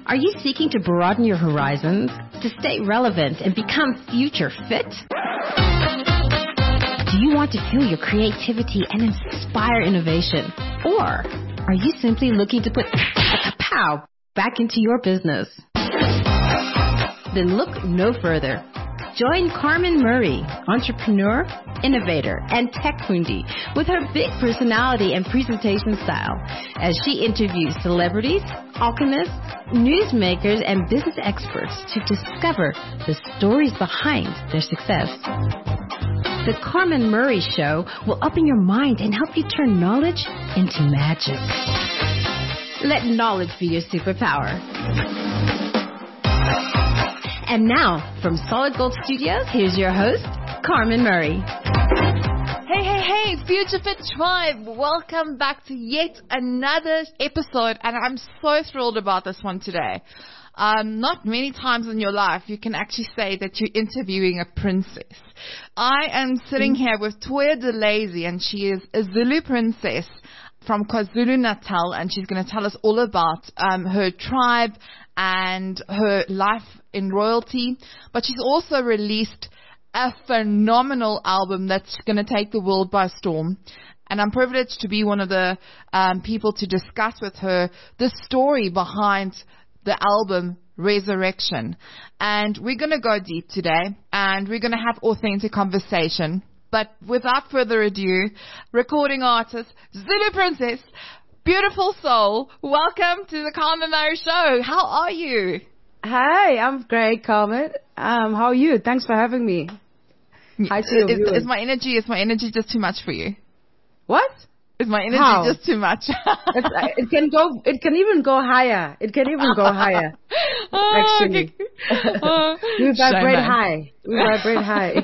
Are you seeking to broaden your horizons, to stay relevant and become future fit? Do you want to fuel your creativity and inspire innovation? Or are you simply looking to put a kapow back into your business? Then look no further. Join Carmen Murray, entrepreneur, innovator, and tech hundi, with her big personality and presentation style, as she interviews celebrities, alchemists, newsmakers, and business experts to discover the stories behind their success. The Carmen Murray Show will open your mind and help you turn knowledge into magic. Let knowledge be your superpower. And now, from Solid Gold Studios, here's your host, Carmen Murray. Hey, Future Fit Tribe. Welcome back to yet another episode, and I'm so thrilled about this one today. Not many times in your life you can actually say that you're interviewing a princess. I am sitting here with Toya DeLazy, and she is a Zulu princess from KwaZulu-Natal, and she's going to tell us all about her tribe and her life in royalty. But she's also released a phenomenal album that's going to take the world by storm. And I'm privileged to be one of the people to discuss with her the story behind the album Resurrection. And we're going to go deep today, and we're going to have authentic conversation. But without further ado, recording artist, Zulu Princess, beautiful soul, welcome to the Carmen Murray Show. How are you? Hi, I'm great, Carmen. How are you? Thanks for having me. Hi to your viewers. Is my energy just too much for you? What? Is my energy just too much? It can even go higher. It can even go higher. Actually. Okay. We vibrate high.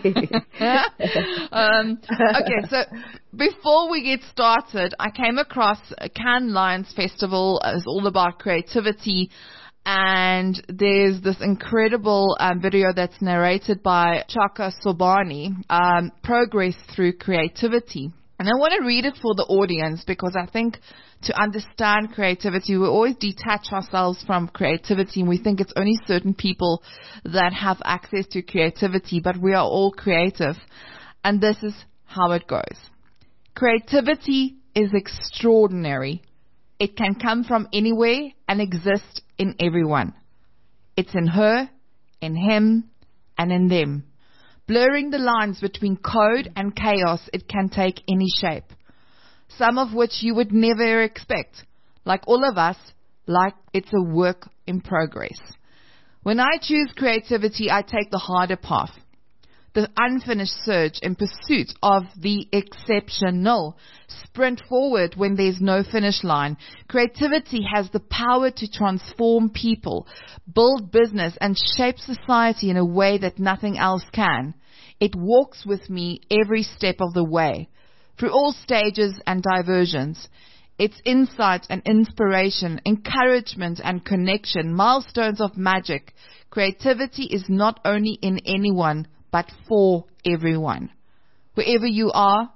Okay, so before we get started, I came across Cannes Lions Festival. It's all about creativity. And there's this incredible video that's narrated by Chaka Sobhani, Progress Through Creativity. And I want to read it for the audience, because I think to understand creativity, we always detach ourselves from creativity, and we think it's only certain people that have access to creativity, but we are all creative. And this is how it goes. Creativity is extraordinary. It can come from anywhere and exist in everyone. It's in her, in him, and in them. Blurring the lines between code and chaos, it can take any shape. Some of which you would never expect. Like all of us, like it's a work in progress. When I choose creativity, I take the harder path. The unfinished search in pursuit of the exceptional. Sprint forward when there's no finish line. Creativity has the power to transform people, build business, and shape society in a way that nothing else can. It walks with me every step of the way, through all stages and diversions. It's insight and inspiration, encouragement and connection, milestones of magic. Creativity is not only in anyone, but for everyone. Wherever you are,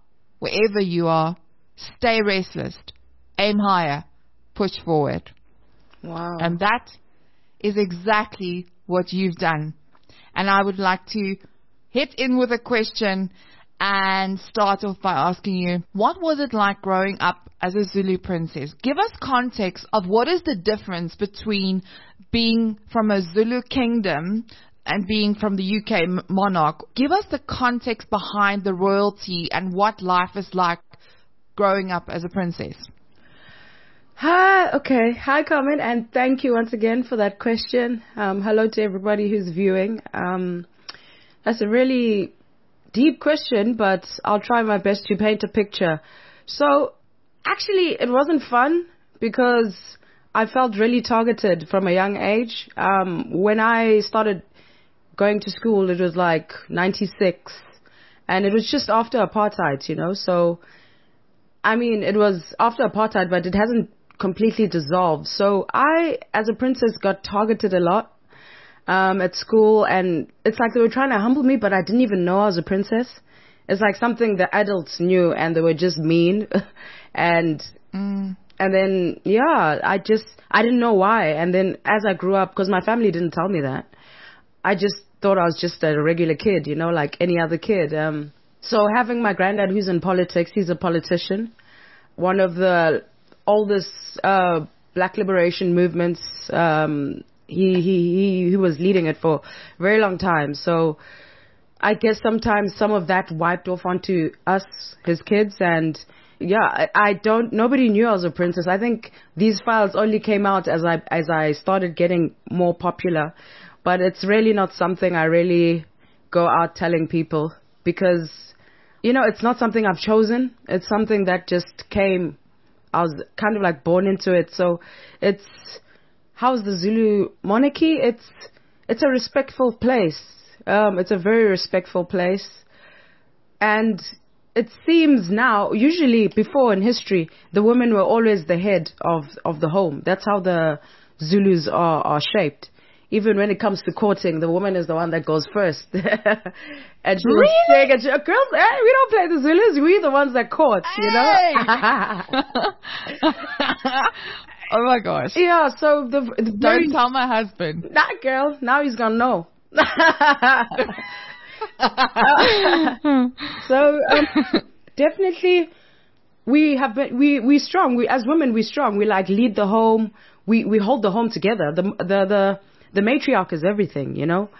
stay restless, aim higher, push forward. Wow. And that is exactly what you've done. And I would like to hit in with a question and start off by asking you, what was it like growing up as a Zulu princess? Give us context of what is the difference between being from a Zulu kingdom and being from the UK monarch. Give us the context behind the royalty and what life is like growing up as a princess. Hi, Carmen, and thank you once again for that question. Hello to everybody who's viewing. That's a really deep question, but I'll try my best to paint a picture. So, actually, it wasn't fun because I felt really targeted from a young age. When I started going to school, it was like 96, and it was just after apartheid, so I mean, it was after apartheid, but it hasn't completely dissolved. So I, as a princess, got targeted a lot at school, and it's like they were trying to humble me, but I didn't even know I was a princess. It's like something the adults knew, and they were just mean. And And then, yeah, I didn't know why. And then as I grew up, because my family didn't tell me that, I just thought I was just a regular kid, like any other kid. So having my granddad who's in politics, he's a politician, one of the oldest black liberation movements. He was leading it for a very long time. So I guess sometimes some of that wiped off onto us, his kids, and yeah, nobody knew I was a princess. I think these files only came out as I started getting more popular, but it's really not something I really go out telling people because, it's not something I've chosen. It's something that just came. I was kind of like born into it. So how's the Zulu monarchy? It's a respectful place. It's a very respectful place. And it seems now, usually before in history, the women were always the head of the home. That's how the Zulus are shaped. Even when it comes to courting, the woman is the one that goes first. And she was saying, girls, hey, we don't play the Zulus. We're the ones that court, Oh my gosh. Yeah, so don't tell my husband. Nah, girl, now he's gonna know. So definitely we strong. We as women, we strong. We like lead the home. We hold the home together. The matriarch is everything,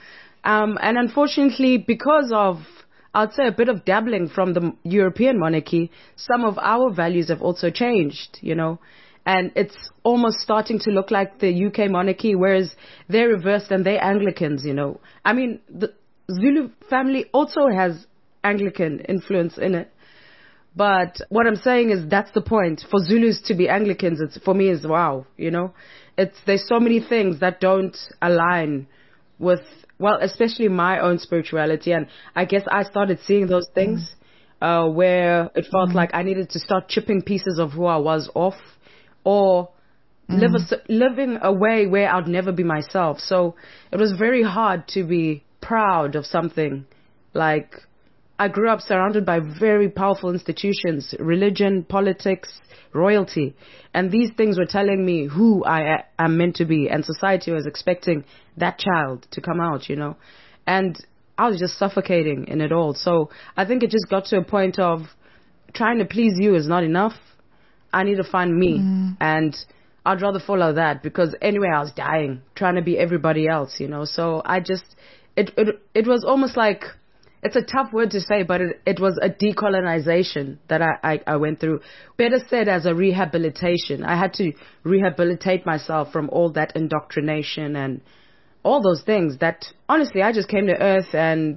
and unfortunately, because of, I'd say, a bit of dabbling from the European monarchy, some of our values have also changed, and it's almost starting to look like the UK monarchy, whereas they're reversed and they're Anglicans, I mean, the Zulu family also has Anglican influence in it. But what I'm saying is that's the point. For Zulus to be Anglicans, for me is wow, there's so many things that don't align with, well, especially my own spirituality. And I guess I started seeing those things, where it felt like I needed to start chipping pieces of who I was off, or living a way where I'd never be myself. So it was very hard to be proud of something. Like, I grew up surrounded by very powerful institutions, religion, politics, royalty. And these things were telling me who I am meant to be. And society was expecting that child to come out, And I was just suffocating in it all. So I think it just got to a point of trying to please you is not enough. I need to find me. And I'd rather follow that, because anyway, I was dying trying to be everybody else, So I just, it was almost like, it's a tough word to say, but it was a decolonization that I went through. Better said, as a rehabilitation. I had to rehabilitate myself from all that indoctrination and all those things that, honestly, I just came to Earth and,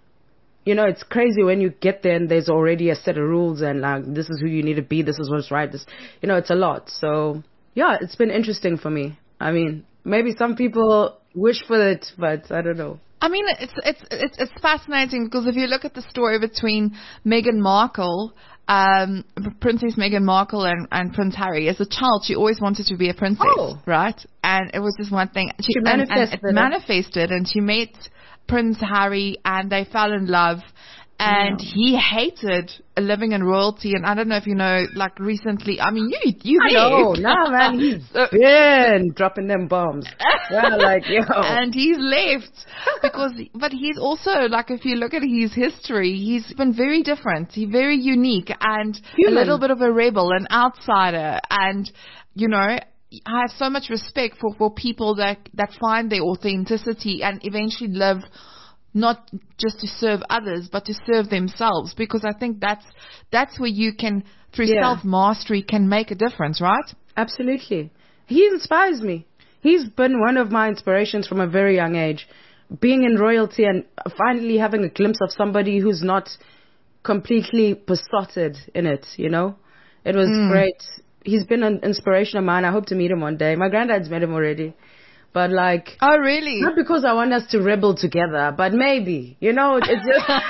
it's crazy when you get there and there's already a set of rules and this is who you need to be, this is what's right. It's a lot. So, yeah, it's been interesting for me. I mean, maybe some people wish for it, but I don't know. I mean, it's fascinating because if you look at the story between Meghan Markle, Princess Meghan Markle and Prince Harry, as a child, she always wanted to be a princess, right? And it was just one thing. She manifested, and she met Prince Harry, and they fell in love. And he hated living in royalty. And I don't know if you know, like recently, I mean, you know, no, man, he's been dropping them bombs. Yeah, like, And he's left but he's also, like, if you look at his history, he's been very different. He's very unique and a little bit of a rebel, an outsider. And, I have so much respect for people that find their authenticity and eventually live not just to serve others, but to serve themselves, because I think that's where you can, through self-mastery, can make a difference, right? Absolutely. He inspires me. He's been one of my inspirations from a very young age. Being in royalty and finally having a glimpse of somebody who's not completely besotted in it, It was great. He's been an inspiration of mine. I hope to meet him one day. My granddad's met him already. But like, oh really? Not because I want us to rebel together, but maybe, it's just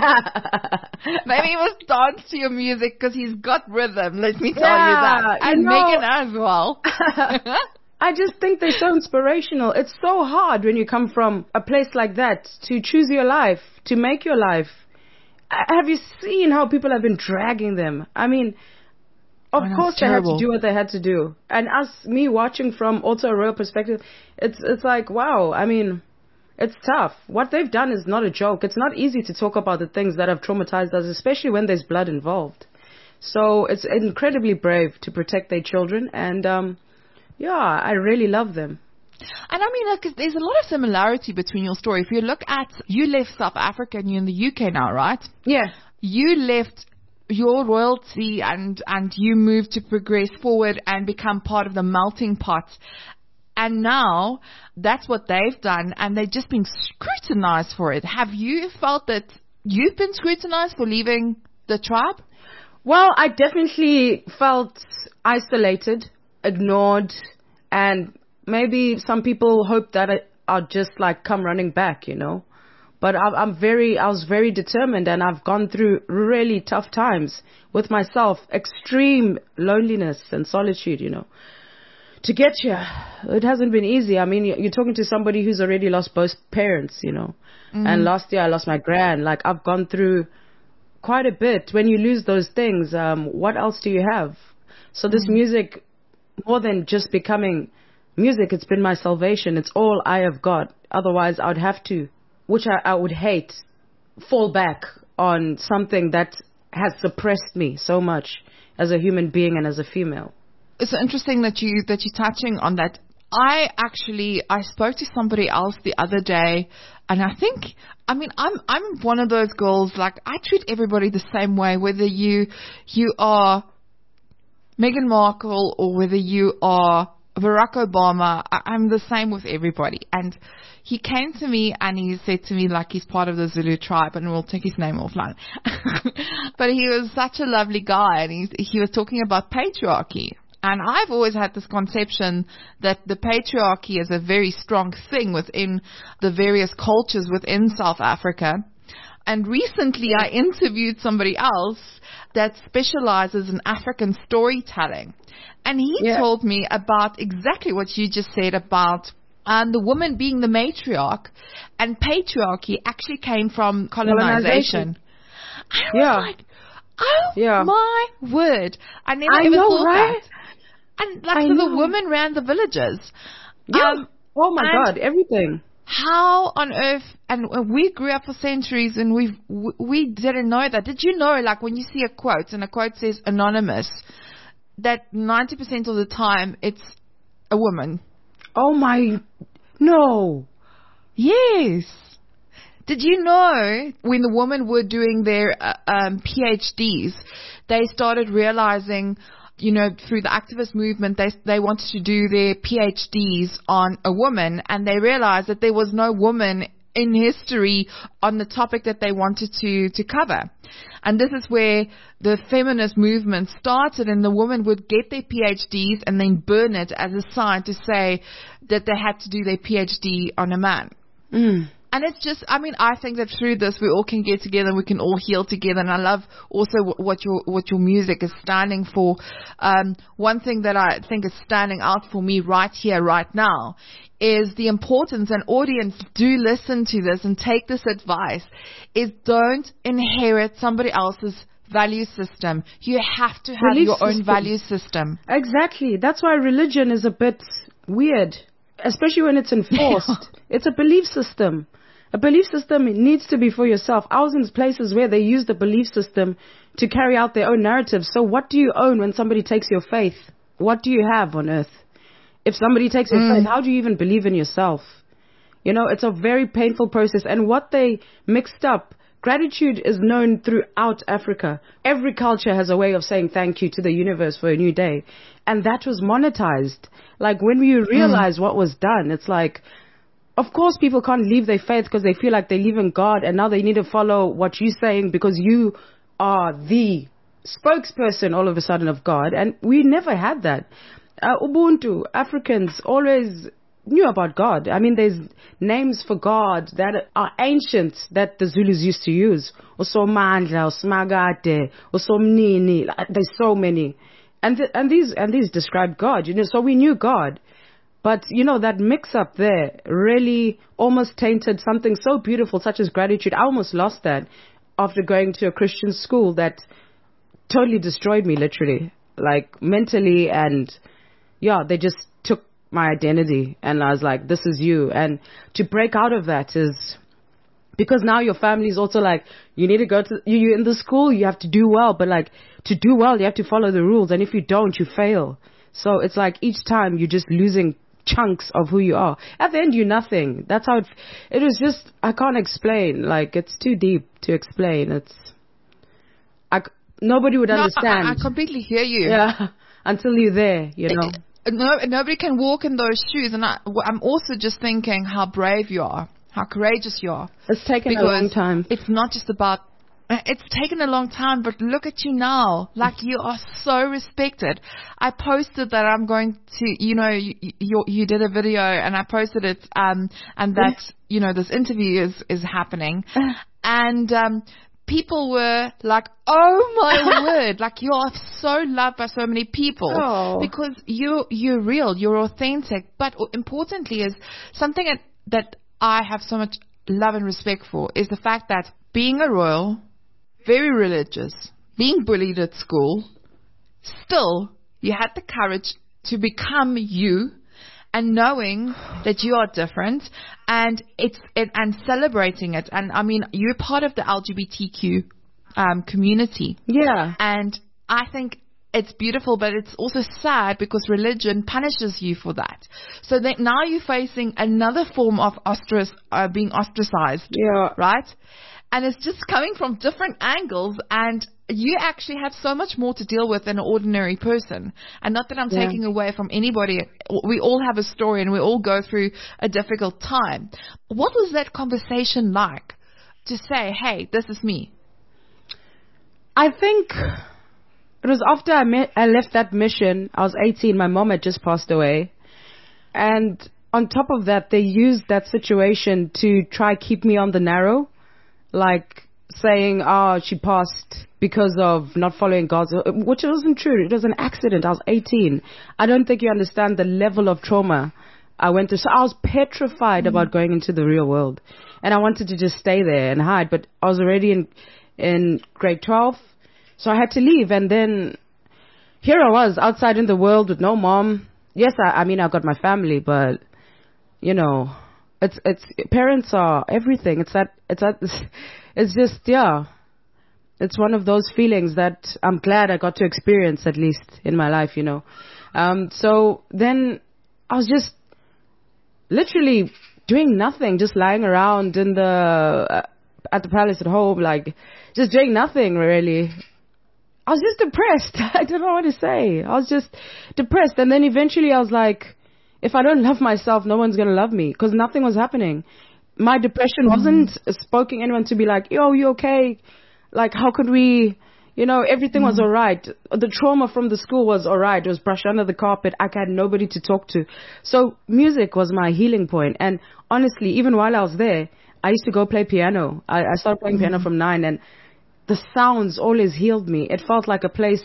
maybe he must dance to your music because he's got rhythm. Let me tell you that, and Meghan as well. I just think they're so inspirational. It's so hard when you come from a place like that to choose your life, to make your life. Have you seen how people have been dragging them? I mean, Of Oh, course that's they had to terrible. do what they had to do. And me watching from also a royal perspective, it's like, wow, I mean, it's tough. What they've done is not a joke. It's not easy to talk about the things that have traumatized us, especially when there's blood involved. So it's incredibly brave to protect their children. And, yeah, I really love them. And I mean, look, there's a lot of similarity between your story. If you look at, you left South Africa and you're in the UK now, right? Yeah. You left your royalty and you moved to progress forward and become part of the melting pot. And now that's what they've done, and they've just been scrutinized for it. Have you felt that you've been scrutinized for leaving the tribe? Well, I definitely felt isolated, ignored, and maybe some people hope that I'll just like come running back, you know. But I was very determined, and I've gone through really tough times with myself, extreme loneliness and solitude, you know. To get here, it hasn't been easy. I mean, you're talking to somebody who's already lost both parents, you know. And last year I lost my gran. Like, I've gone through quite a bit. When you lose those things, what else do you have? So this music, more than just becoming music, it's been my salvation. It's all I have got. Otherwise, I would have to, which I would hate, fall back on something that has suppressed me so much as a human being and as a female. It's interesting that you're touching on that. I spoke to somebody else the other day, and I'm one of those girls, like, I treat everybody the same way, whether you are Meghan Markle or whether you are Barack Obama. I'm the same with everybody. And he came to me and he said to me, like, he's part of the Zulu tribe, and we'll take his name offline. But he was such a lovely guy, and he was talking about patriarchy. And I've always had this conception that the patriarchy is a very strong thing within the various cultures within South Africa. And recently I interviewed somebody else that specializes in African storytelling. And he told me about exactly what you just said about the woman being the matriarch, and patriarchy actually came from colonization. I was like, oh my word. I never ever thought that. And like, so the women ran the villages. Yeah. Oh my God, everything. How on earth? And we grew up for centuries, and we didn't know that. Did you know, like, when you see a quote and a quote says anonymous, that 90% of the time it's a woman? Oh my, no. Yes. Did you know when the women were doing their PhDs, they started realizing, you know, through the activist movement, they wanted to do their PhDs on a woman, and they realized that there was no woman in history on the topic that they wanted to cover. And this is where the feminist movement started, and the women would get their PhDs and then burn it as a sign to say that they had to do their PhD on a man. And it's just, I mean, I think that through this we all can get together and we can all heal together. And I love also what your music is standing for. One thing that I think is standing out for me right here, right now, is the importance, and audience, do listen to this and take this advice, is don't inherit somebody else's value system. You have to have your own value system. Exactly. That's why religion is a bit weird, especially when it's enforced. It's a belief system. A belief system needs to be for yourself. I was in places where they use the belief system to carry out their own narrative. So what do you own when somebody takes your faith? What do you have on earth? If somebody takes your faith, how do you even believe in yourself? You know, it's a very painful process. And what they mixed up, gratitude is known throughout Africa. Every culture has a way of saying thank you to the universe for a new day. And that was monetized. Like, when you realize what was done, it's like, of course people can't leave their faith because they feel like they live in God, and now they need to follow what you're saying because you are the spokesperson all of a sudden of God. And we never had that. Ubuntu, Africans always knew about God. I mean, there's names for God that are ancient that the Zulus used to use. Osomandla, Osmagate, Osomnini. There's so many. And these describe God, you know, so we knew God. But, you know, that mix-up there really almost tainted something so beautiful, such as gratitude. I almost lost that after going to a Christian school that totally destroyed me, literally. like mentally, and yeah, they just took my identity, and I was like, this is you. And to break out of that is because now your family is also like, you need to go to, you're in the school, you have to do well, but like to do well, you have to follow the rules. And if you don't, you fail. So it's like each time you're just losing chunks of who you are. At the end, you're nothing. That's how it was just, I can't explain. Like, it's too deep to explain. Nobody would understand. I completely hear you. Yeah. Until you're there, you know. Nobody can walk in those shoes. And I'm also just thinking how brave you are, how courageous you are. It's taken a long time. It's not just about, it's taken a long time, but look at you now. Like, you are so respected. I posted that I'm going to, you did a video, and I posted it, and that, this interview is happening. And, people were like, oh my word, like, you are so loved by so many people because you're real, you're authentic. But importantly is something that I have so much love and respect for is the fact that being a royal, very religious, being bullied at school, still you had the courage to become you, and knowing that you are different, and and celebrating it. And I mean, you're part of the LGBTQ community. Yeah. And I think it's beautiful, but it's also sad because religion punishes you for that. So that now you're facing another form of being ostracized. Yeah. Right? And it's just coming from different angles, and you actually have so much more to deal with than an ordinary person. And not that I'm taking away from anybody. We all have a story, and we all go through a difficult time. What was that conversation like to say, hey, this is me? I think it was after I left that mission. I was 18. My mom had just passed away. And on top of that, they used that situation to try keep me on the narrow. Like saying, she passed because of not following God's, which wasn't true. It was an accident. I was 18. I don't think you understand the level of trauma I went through. So I was petrified about going into the real world. And I wanted to just stay there and hide. But I was already in grade 12. So I had to leave. And then here I was outside in the world with no mom. Yes, I mean, I got my family, but, it's parents are everything. It's just, yeah. It's one of those feelings that I'm glad I got to experience, at least in my life, So then I was just literally doing nothing, just lying around at the palace at home, like just doing nothing really. I was just depressed. I don't know what to say. I was just depressed. And then eventually I was like, if I don't love myself, no one's going to love me, because nothing was happening. My depression wasn't poking anyone to be like, yo, you okay? Like, how could we, everything was all right. The trauma from the school was all right. It was brushed under the carpet. I had nobody to talk to. So music was my healing point. And honestly, even while I was there, I used to go play piano. I started playing piano from 9, and the sounds always healed me. It felt like a place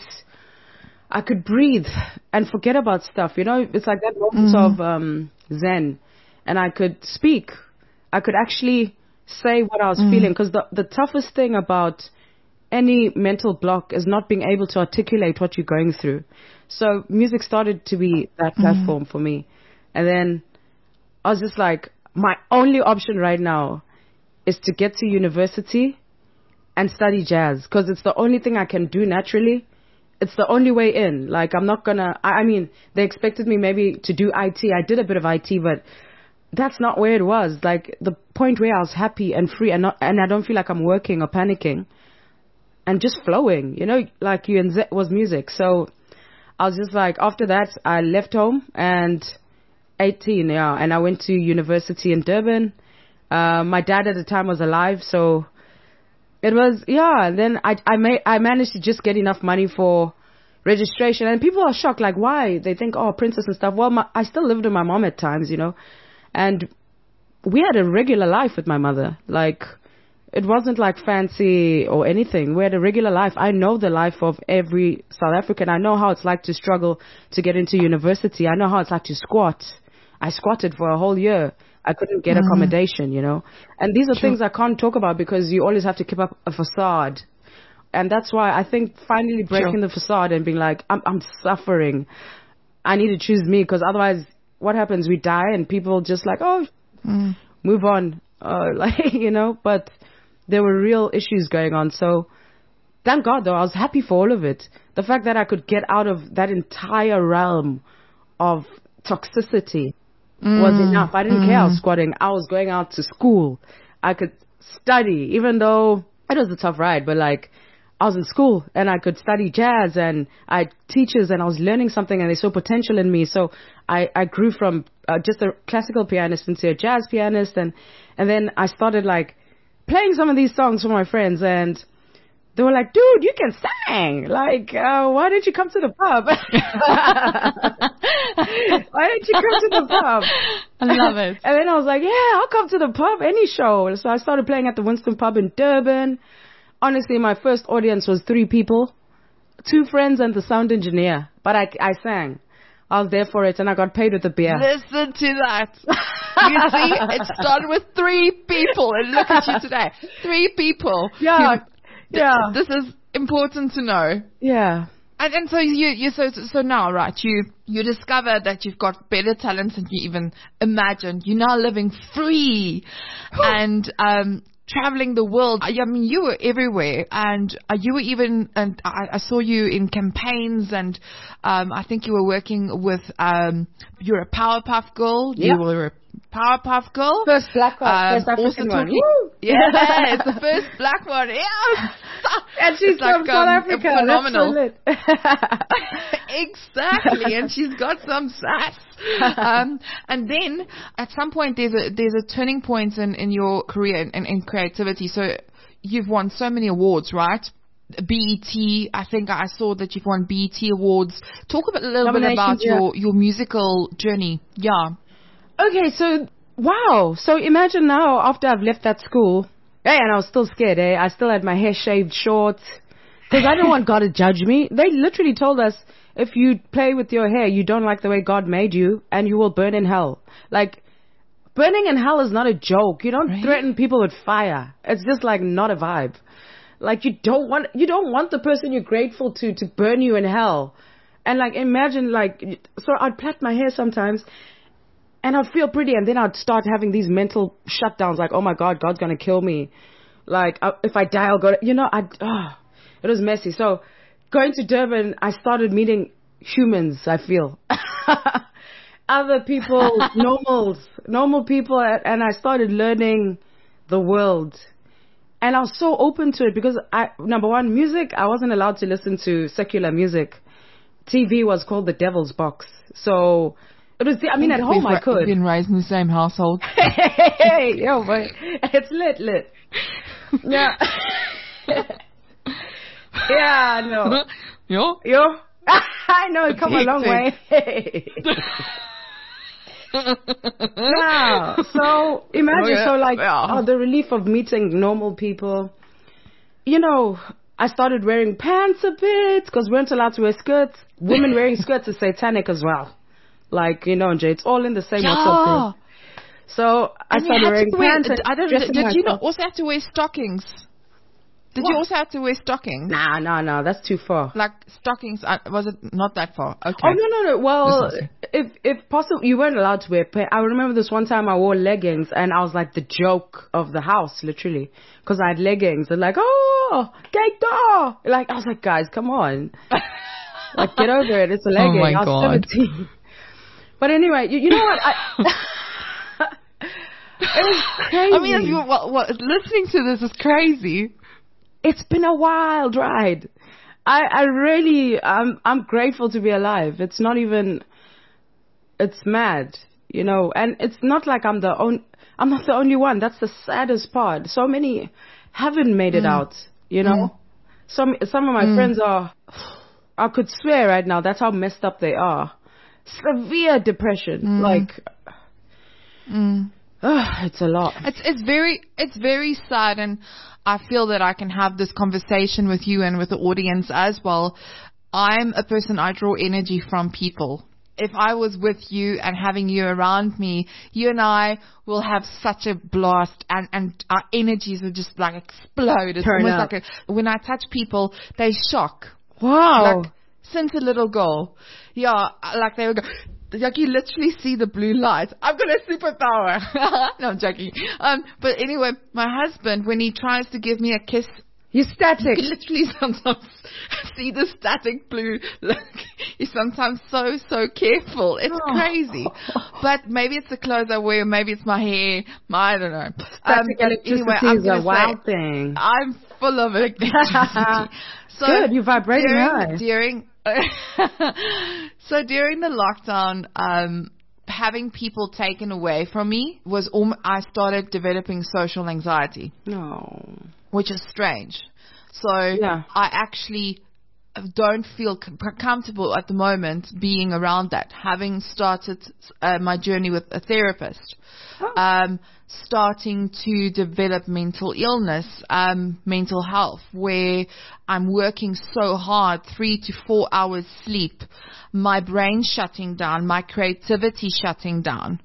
I could breathe and forget about stuff. It's like that moment of zen. And I could speak. I could actually say what I was feeling. Because the toughest thing about any mental block is not being able to articulate what you're going through. So music started to be that platform for me. And then I was just like, my only option right now is to get to university and study jazz. Because it's the only thing I can do naturally. It's the only way in. Like, I'm not gonna, I mean, they expected me maybe to do IT. I did a bit of IT, but that's not where it was. Like, the point where I was happy and free, and I don't feel like I'm working or panicking, and just flowing, like you and was music. So I was just like, after that, I left home, and 18, and I went to university in Durban. My dad at the time was alive, so it was, and then I managed to just get enough money for registration. And people are shocked, like, why? They think, princess and stuff. Well, I still lived with my mom at times, and we had a regular life with my mother. Like, it wasn't like fancy or anything. We had a regular life. I know the life of every South African. I know how it's like to struggle to get into university. I know how it's like to squat. I squatted for a whole year. I couldn't get accommodation, And these are things I can't talk about because you always have to keep up a facade And that's why I think finally breaking the facade and being like, I'm suffering. I need to choose me, because otherwise what happens? We die and people just like, move on. But there were real issues going on. So thank God, though, I was happy for all of it. The fact that I could get out of that entire realm of toxicity was enough. I didn't care I was squatting. I was going out to school. I could study, even though it was a tough ride, but like I was in school and I could study jazz, and I had teachers and I was learning something and they saw potential in me. So I grew from just a classical pianist into a jazz pianist, and then I started like playing some of these songs for my friends, and they were like, dude, you can sing. Like, why didn't you come to the pub? Why didn't you come to the pub? I love it. And then I was like, yeah, I'll come to the pub, any show. So I started playing at the Winston Pub in Durban. Honestly, my first audience was 3 people, 2 friends and the sound engineer. But I sang. I was there for it, and I got paid with a beer. Listen to that. You see, it started with 3 people, and look at you today. 3 people. Yeah. Yeah. This is important to know. Yeah. And so so now, right, you discover that you've got better talents than you even imagined. You're now living free and traveling the world. I mean, you were everywhere, and you were even, and I saw you in campaigns, and I think you were working with, you're a Powerpuff Girl. Yeah. You were a Powerpuff Girl. First black one, first African one. Yeah, it's the first black one. Yeah. And she's from South Africa. Phenomenal. That's so lit. Exactly, and she's got some sass. And then at some point there's a turning point in your career in creativity. So you've won so many awards, right? BET, I think I saw that you've won BET awards. Talk a little bit about your musical journey. Yeah. Okay, so wow. So imagine now, after I've left that school, and I was still scared, I still had my hair shaved short, because I didn't want God to judge me. They literally told us, if you play with your hair, you don't like the way God made you, and you will burn in hell. Like, burning in hell is not a joke. You don't threaten people with fire. It's just like not a vibe. Like, you don't want the person you're grateful to burn you in hell. And like, imagine like, so I'd plait my hair sometimes, and I'd feel pretty, and then I'd start having these mental shutdowns, like, oh my God, God's gonna kill me. Like, if I die, I'll go to, it was messy. So, going to Durban, I started meeting humans, I feel. Other people, normal people, and I started learning the world. And I was so open to it, because number one, music, I wasn't allowed to listen to secular music. TV was called the devil's box. So, it was, at home I could. We've been raised in the same household. Hey, yo, boy. It's lit. Yeah. Yeah, I know. Yo? I know, it come a long way. Yeah. So, imagine, the relief of meeting normal people. I started wearing pants a bit, because we weren't allowed to wear skirts. Women wearing skirts is satanic as well. Like, Jay, it's all in the same WhatsApp group. So, I started wearing pants. Did you not also have to wear stockings? Did you also have to wear stockings? No, that's too far. Like stockings, was it not that far? Okay. Oh, no. Well, if possible, you weren't allowed to wear pants. I remember this one time I wore leggings, and I was like the joke of the house, literally. Because I had leggings, and like, oh, cake door. Like, I was like, guys, come on. Like, get over it. It's a legging. Oh my I was 17. But anyway, you know what? It was crazy. Listening to this is crazy. It's been a wild ride. I really, I'm grateful to be alive. It's not even, it's mad, and it's not like I'm not the only one. That's the saddest part. So many haven't made it out, Some of my friends I could swear right now, that's how messed up they are. Severe depression, it's a lot. It's very sad, and I feel that I can have this conversation with you and with the audience as well. I'm a person, I draw energy from people. if I was with you and having you around me, you and I will have such a blast, and our energies will just like explode. It's almost like when I touch people, they shock. Wow. Like, since a little girl. Yeah, like they would go, like you literally see the blue light. I've got a superpower. No, I'm joking. But anyway, my husband, when he tries to give me a kiss, you're static. You literally sometimes see the static blue. Like, he's sometimes so careful. It's crazy. But maybe it's the clothes I wear. Maybe it's my hair. I don't know. Static electricity anyway, I'm is a wild thing. I'm full of electricity. So good, you're vibrating high. So during the lockdown, having people taken away from me was I started developing social anxiety. No. Which is strange. So I actually don't feel comfortable at the moment being around that, having started my journey with a therapist. Starting to develop mental illness, mental health, where I'm working so hard, 3 to 4 hours sleep, my brain shutting down, my creativity shutting down.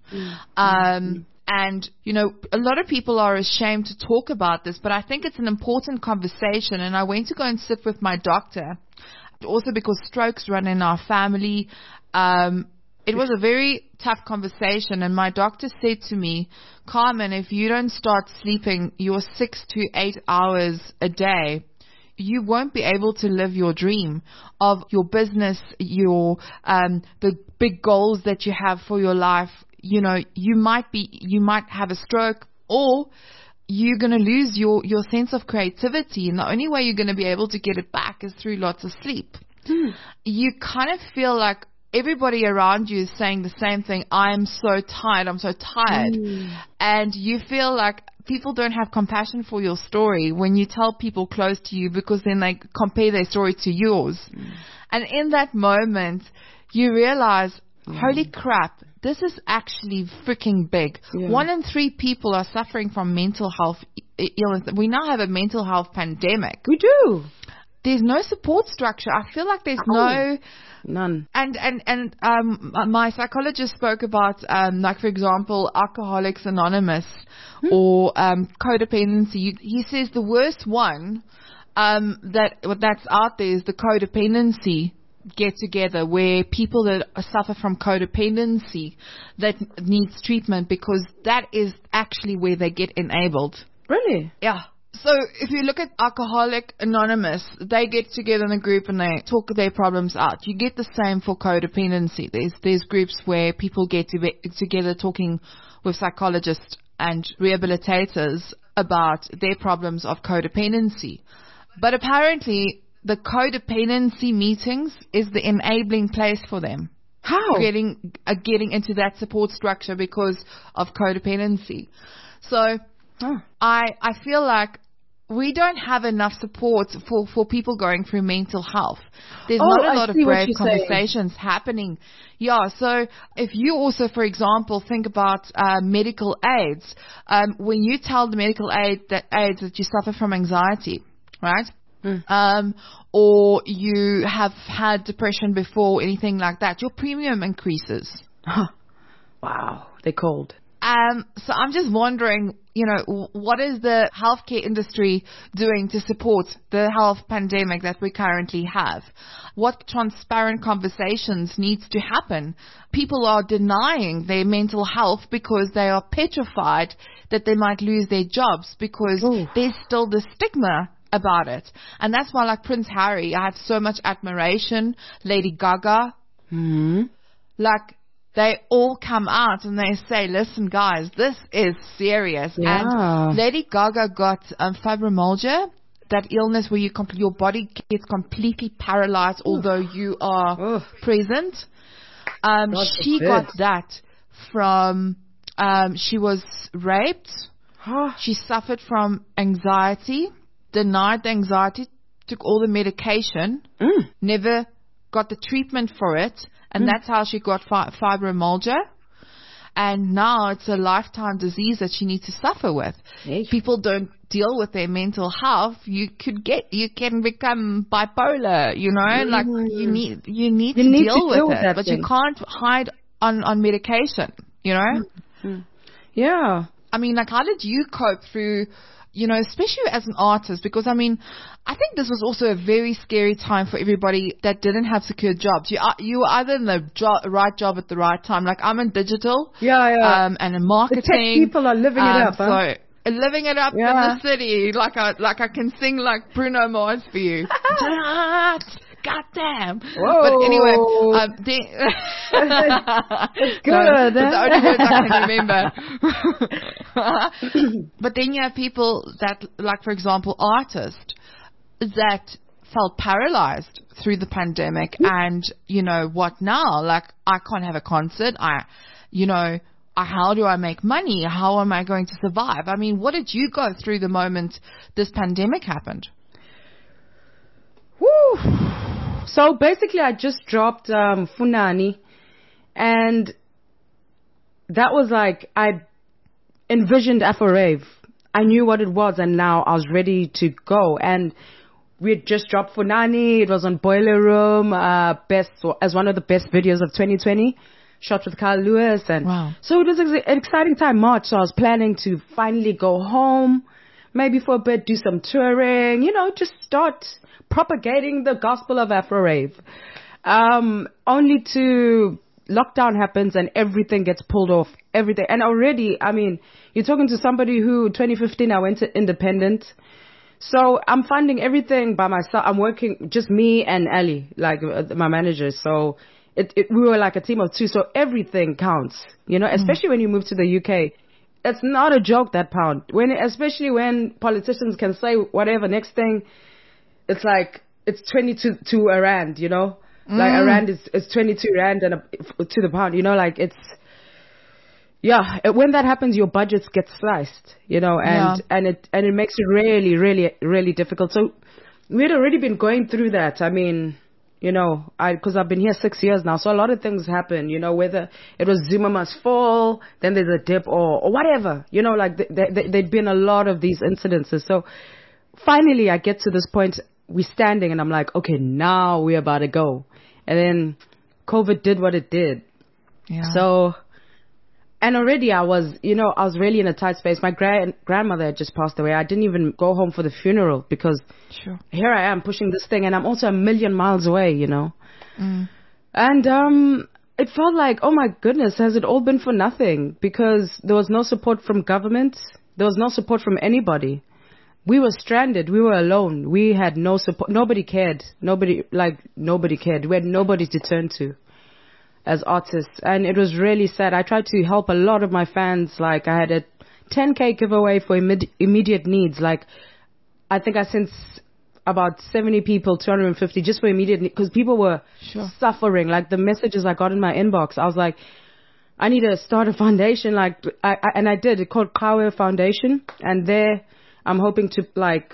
And, you know, a lot of people are ashamed to talk about this, but I think it's an important conversation. And I went to go and sit with my doctor, also because strokes run in our family. It was a very tough conversation, and my doctor said to me, Carmen, if you don't start sleeping your 6 to 8 hours a day, you won't be able to live your dream of your business, your the big goals that you have for your life. You know, you might have a stroke, or you're going to lose your sense of creativity, and the only way you're going to be able to get it back is through lots of sleep. You kind of feel like everybody around you is saying the same thing. I'm so tired. And you feel like people don't have compassion for your story when you tell people close to you, because then they compare their story to yours. And in that moment, you realize, holy crap, this is actually freaking big. 1 in 3 people are suffering from mental health illness. We now have a mental health pandemic. We do. There's no support structure. I feel like there's none. And my psychologist spoke about, like, for example, Alcoholics Anonymous or codependency. He says the worst one that's out there is the codependency get together, where people that suffer from codependency that needs treatment, because that is actually where they get enabled. Really? Yeah. So if you look at Alcoholic Anonymous, they get together in a group and they talk their problems out. You get the same for codependency. There's groups where people get together talking with psychologists and rehabilitators about their problems of codependency. But apparently the codependency meetings is the enabling place for them. How? Getting into that support structure because of codependency. So I feel like we don't have enough support for people going through mental health. There's not a lot of brave conversations happening. Yeah, so if you also, for example, think about medical aids, when you tell the medical aids that you suffer from anxiety, right? Or you have had depression before, anything like that, your premium increases. Wow, they're cold. So I'm just wondering, you know, what is the healthcare industry doing to support the health pandemic that we currently have? What transparent conversations needs to happen? People are denying their mental health because they are petrified that they might lose their jobs, because there's still the stigma about it. And that's why, like Prince Harry, I have so much admiration. Lady Gaga, like, they all come out and they say, listen guys, this is serious. And Lady Gaga got fibromyalgia, that illness where your body gets completely paralyzed although you are present. She got that from, she was raped. She suffered from anxiety, denied the anxiety, took all the medication, never got the treatment for it. And that's how she got fibromyalgia. And now it's a lifetime disease that you need to suffer with. Yes. People don't deal with their mental health. You can become bipolar, like you need to deal with it, but you can't hide on medication, Yeah. I mean, like, how did you cope through, especially as an artist? Because, I mean, I think this was also a very scary time for everybody that didn't have secure jobs. You were either in the right job at the right time. Like, I'm in digital. Yeah. And in marketing. The tech people are living it up, huh? So, living it up in the city. Like I can sing like Bruno Mars for you. God damn. Whoa. But anyway, it's good. No, that's the only words I can remember. But then you have people that, like, for example, artists that felt paralyzed through the pandemic, and what now? Like, I can't have a concert. How do I make money? How am I going to survive? I mean, what did you go through the moment this pandemic happened? Woo. So basically, I just dropped Funani, and that was like, I envisioned Afro-Rave. I knew what it was, and now I was ready to go. And we had just dropped Funani. It was on Boiler Room, as one of the best videos of 2020, shot with Carl Lewis. And wow. So it was an exciting time, March. So I was planning to finally go home, maybe for a bit, do some touring, just start propagating the gospel of Afro-Rave. Only to lockdown happens and everything gets pulled off. Everything. And already, I mean, you're talking to somebody who 2015 I went to independent. So I'm funding everything by myself. I'm working, just me and Ali, like my manager. So we were like a team of two. So everything counts, especially when you move to the UK. It's not a joke, that pound. Especially when politicians can say whatever, next thing, it's like, it's 22 a rand, Like a rand is 22 rand and to the pound, like it's, when that happens, your budgets get sliced, and it makes it really, really, really difficult. So we had already been going through that. I mean, because I've been here 6 years now, so a lot of things happen, whether it was Zuma must fall, then there's a dip or whatever, like there'd been a lot of these incidences. So finally I get to this point, we're standing and I'm like, okay, now we're about to go. And then COVID did what it did. Yeah. So, and already I was really in a tight space. My grandmother had just passed away. I didn't even go home for the funeral because here I am pushing this thing, and I'm also a million miles away, And it felt like, oh my goodness, has it all been for nothing? Because there was no support from government. There was no support from anybody. We were stranded. We were alone. We had no support. Nobody cared. Nobody cared. We had nobody to turn to as artists. And it was really sad. I tried to help a lot of my fans. Like, I had a 10K giveaway for immediate needs. Like, I think I sent about 70 people, 250 just for immediate needs, because people were suffering. Like, the messages I got in my inbox, I was like, I need to start a foundation. Like, I did. It's called Kawe Foundation. And there, I'm hoping to, like,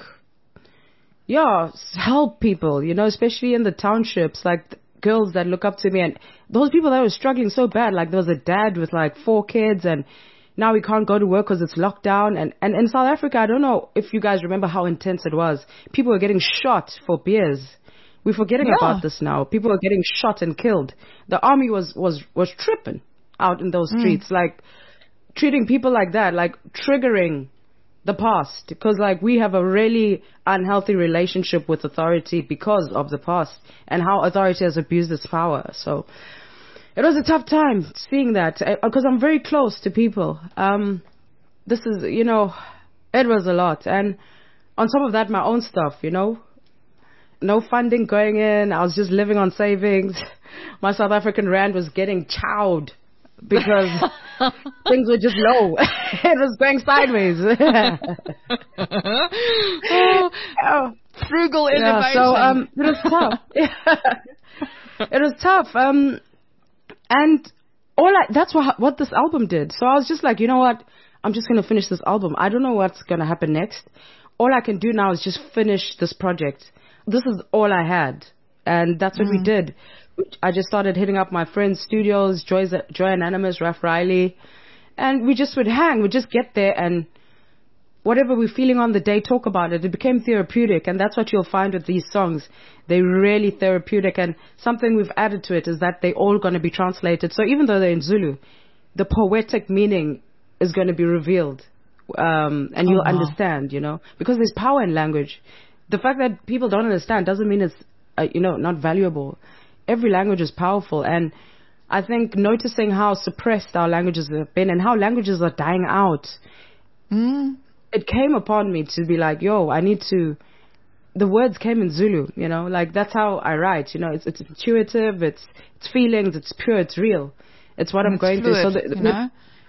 help people, especially in the townships, like girls that look up to me, and those people that were struggling so bad. Like, there was a dad with like 4 kids, and now he can't go to work because it's locked down. And in South Africa, I don't know if you guys remember how intense it was. People were getting shot for beers. We're forgetting about this now. People were getting shot and killed. The army was tripping out in those streets, like treating people like that, like triggering the past, because like we have a really unhealthy relationship with authority because of the past and how authority has abused its power. So it was a tough time seeing that, because I'm very close to people. This is, it was a lot. And on top of that, my own stuff, no funding going in. I was just living on savings. My South African rand was getting chowed because things were just low. It was going sideways. Frugal innovation. So it was tough. It was tough. And that's what this album did. So I was just like, you know what? I'm just going to finish this album. I don't know what's going to happen next. All I can do now is just finish this project. This is all I had. And that's what we did. I just started hitting up my friends' studios, Joy Anonymous, Raf Riley, and we just would hang. We'd just get there and whatever we're feeling on the day, talk about it. It became therapeutic, and that's what you'll find with these songs. They're really therapeutic, and something we've added to it is that they're all going to be translated. So even though they're in Zulu, the poetic meaning is going to be revealed, and you'll understand, because there's power in language. The fact that people don't understand doesn't mean it's, not valuable. Every language is powerful, and I think noticing how suppressed our languages have been and how languages are dying out, it came upon me to be like, I need to. The words came in Zulu, that's how I write. It's intuitive, it's feelings, it's pure, it's real. It's what I'm going fluid, through. So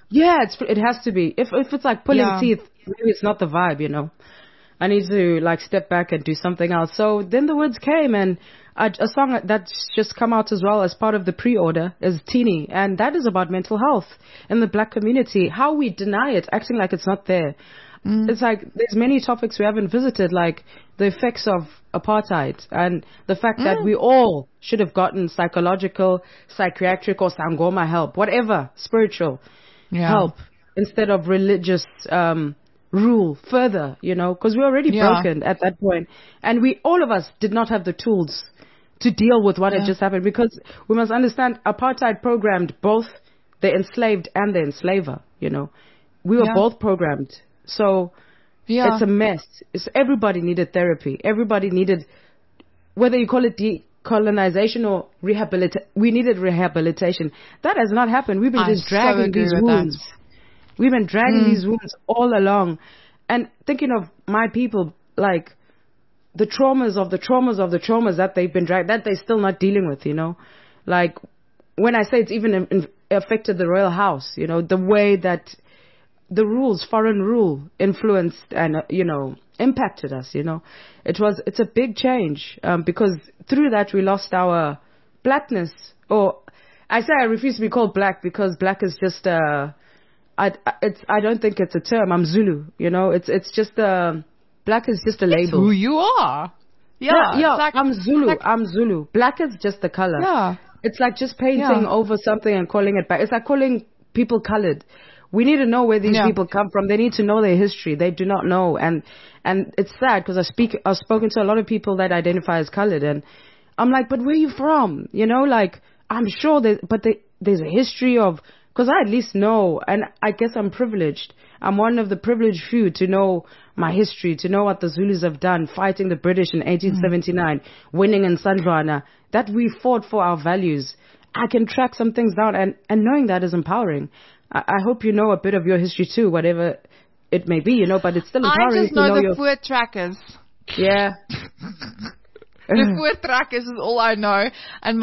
it has to be. If it's like pulling teeth, maybe it's not the vibe. I need to step back and do something else. So then the words came, and a song that's just come out as well as part of the pre-order is Teeny, and that is about mental health in the black community. How we deny it, acting like it's not there. It's like there's many topics we haven't visited, like the effects of apartheid and the fact that we all should have gotten psychological, psychiatric, or sangoma help, whatever, spiritual help instead of religious rule further, because we're already broken at that point. And all of us did not have the tools to deal with what had just happened, because we must understand apartheid programmed both the enslaved and the enslaver, We were both programmed. So it's a mess. Everybody needed therapy. Everybody needed, whether you call it decolonization or rehabilitation, we needed rehabilitation. That has not happened. We've been just dragging these wounds. We've been dragging these wounds all along. And thinking of my people, like the traumas of the traumas of the traumas that they've been dragged, that they're still not dealing with, Like when I say it's even affected the royal house, the way that the rules, foreign rule, influenced and, impacted us, It's a big change, because through that we lost our blackness. Or I say I refuse to be called black because black is just, I don't think it's a term. I'm Zulu, it's just black is just a label. It's who you are. Yeah, I'm Zulu. I'm Zulu. Black is just the color. Yeah. It's like just painting over something and calling it back. It's like calling people colored. We need to know where these people come from. They need to know their history. They do not know. And it's sad because I've spoken to a lot of people that identify as colored, and I'm like, but where are you from? I'm sure there's a history of, because I at least know, and I guess I'm privileged. I'm one of the privileged few to know my history, to know what the Zulus have done, fighting the British in 1879, winning in Sandwana, that we fought for our values. I can track some things down, and knowing that is empowering. I hope you know a bit of your history too, whatever it may be, but it's still empowering. I just know the foot trackers. Yeah. The foot trackers is all I know, and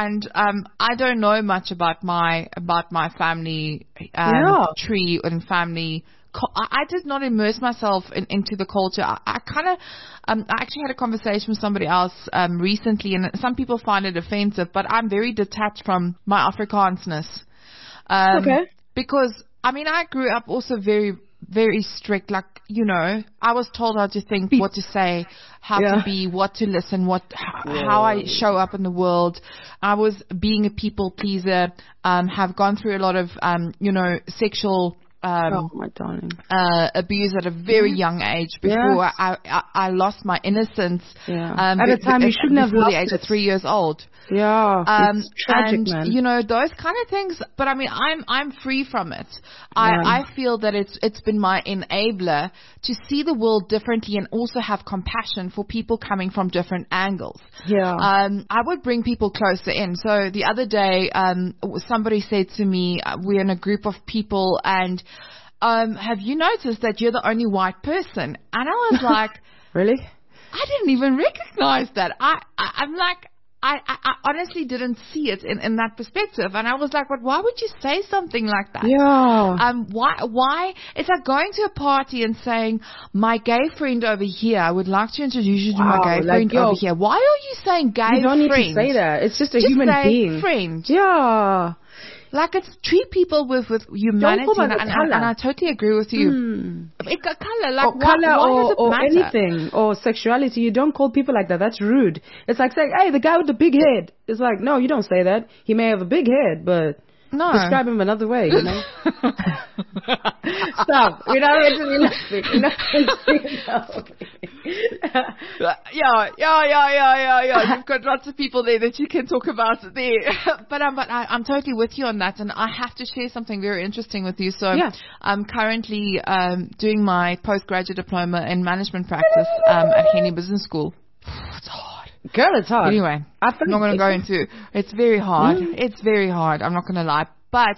I don't know much about my family tree and family. I did not immerse myself into the culture. I kind of, I actually had a conversation with somebody else recently, and some people find it offensive, but I'm very detached from my Afrikaansness. Okay. Because, I grew up also very, very strict. Like, I was told how to think, what to say, how to be, what to listen, how I show up in the world. I was being a people pleaser, have gone through a lot of, sexual my darling. Abuse at a very young age before I lost my innocence. Yeah. At a time you shouldn't have lost the age of 3 years old. Yeah. It's tragic, man. Those kind of things. But I'm free from it. I feel that it's been my enabler to see the world differently and also have compassion for people coming from different angles. Yeah. I would bring people closer in. So the other day, somebody said to me, we're in a group of people, and have you noticed that you're the only white person? And I was like, really? I didn't even recognize that. I'm like, I honestly didn't see it in that perspective. And I was like, but why would you say something like that? Yeah. Why? It's like going to a party and saying, my gay friend over here, I would like to introduce you to my gay friend over here. Why are you saying gay friend? You don't need to say that. It's just a human being. Friend. Yeah. Like, it's treat people with humanity, Don't go by the and I totally agree with you. It's a color, like, or color, why does it or matter? anything, or sexuality. You don't call people like that. That's rude. It's like saying, hey, the guy with the big head. It's like, no, you don't say that. He may have a big head, but describe him another way, you know? Stop. We're not actually laughing. We're not actually laughing. Yeah. You've got lots of people there that you can talk about there. But I'm totally with you on that, and I have to share something very interesting with you. So I'm currently doing my postgraduate diploma in management practice at Henley Business School. It's hard. Girl, it's hard. Anyway, I'm not going to go into. It's very hard. It's very hard. I'm not going to lie. But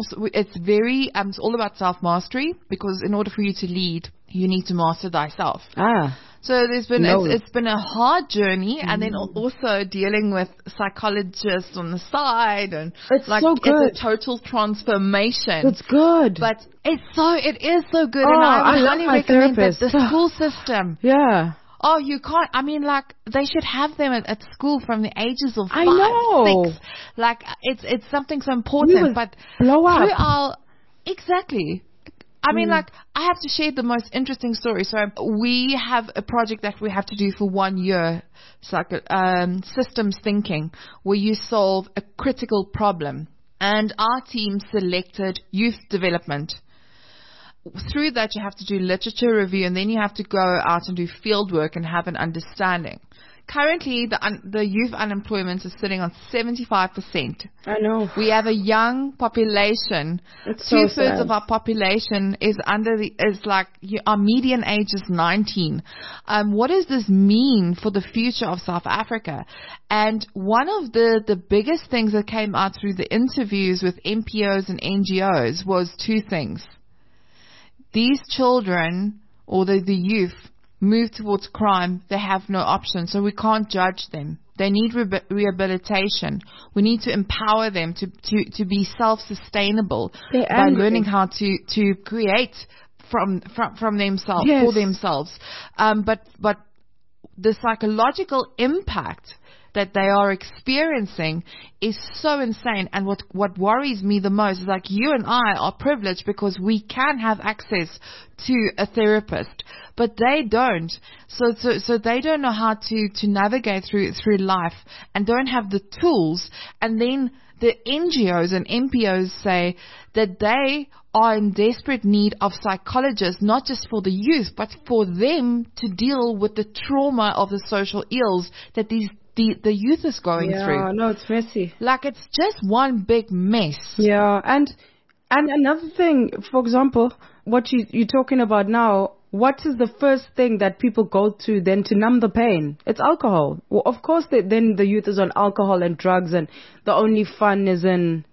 it's all about self-mastery, because in order for you to lead, you need to master thyself. So it's been a hard journey, and then also dealing with psychologists on the side, and it's so good. It's a total transformation. It's good. But it is so good, and I would highly recommend that the school system. Yeah. Oh, you can't. I mean, like, they should have them at school from the ages of 5, 6. Like, it's something so important. But blow up. Exactly. I mean, like, I have to share the most interesting story. So we have a project that we have to do for 1 year. It's like systems thinking, where you solve a critical problem. And our team selected youth development. Through that, you have to do literature review, and then you have to go out and do field work and have an understanding. Currently, the youth unemployment is sitting on 75%. I know. We have a young population. It's so sad. 2/3 of our population is our median age is 19. What does this mean for the future of South Africa? And one of the biggest things that came out through the interviews with NPOs and NGOs was 2 things. These children, or the youth, move towards crime. They have no option, so we can't judge them. They need rehabilitation. We need to empower them to be self-sustainable by learning how to create from themselves, for themselves. But the psychological impact that they are experiencing is so insane. And what worries me the most is, like, you and I are privileged because we can have access to a therapist, but they don't. So they don't know how to navigate through life, and don't have the tools. And then the NGOs and NPOs say that they are in desperate need of psychologists, not just for the youth, but for them to deal with the trauma of the social ills that the youth is going through. Yeah, no, it's messy. Like, it's just one big mess. Yeah, and another thing, for example, what you're talking about now, what is the first thing that people go to then to numb the pain? It's alcohol. Well, of course, then the youth is on alcohol and drugs, and the only fun is in,